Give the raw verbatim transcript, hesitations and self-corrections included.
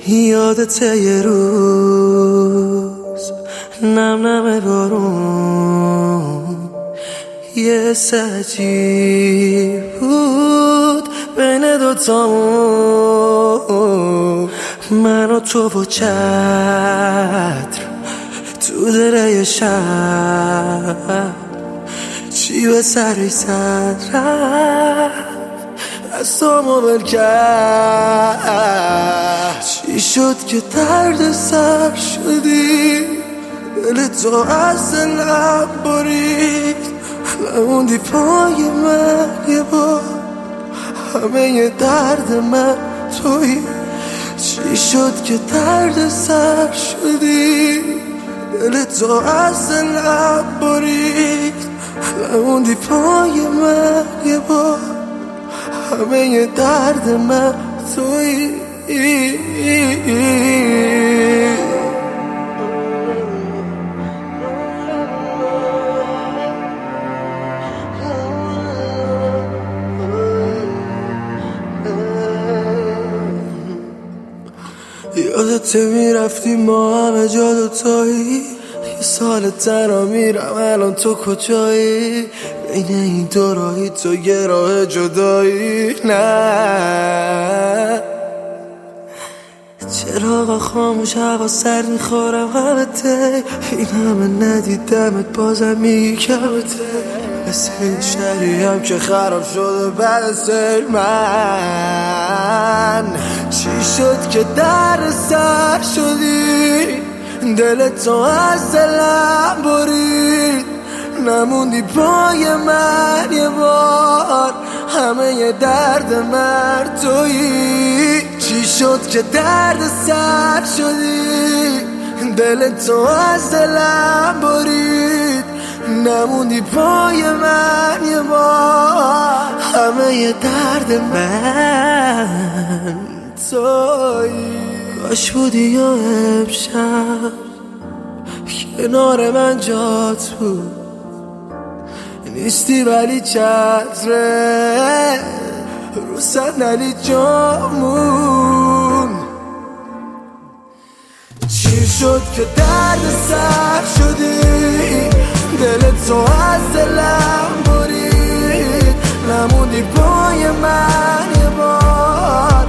یادت یه روز نم نم بارون یه سجی بود بین دوتامون، من و تو و چتر تو دره شب، چی به سرش زد رفت از تو مبل کرد. چی شد که درد سر شدی، دل تو از دلم برید، نموندی پای من یه بار، همه درد من تویی. چی شد که درد سر شدی، دل تو از دلم برید، نموندی پای من یه بار، همه درد من تویی. یادت میرفتی ما همه جا دوتایی، یه سال تنها میرم الان تو کجایی، بین این دو راهی تو یه راه جدایی. نه چراغ خاموش هوا سر میخورم همته، این همه ندیدمت بازم میگی کمته، مثل این شهری هم که خراب شده بعد از من. چی شد که در سر شدی، دل تو از دلم برید، نموندی پای من یه بار، همه درد من تویی. چی شد که درد سر شدی، دل تو از دلم برید، نموندی پای من یه بار، همه درد من تویی. کاش بودی یا امشب کنار من جات بود، نیستی ولی چتره رو صندلی جامون. چی شد که درد سر شدی، دل تو از دلم برید، نموندی پای من یه بار،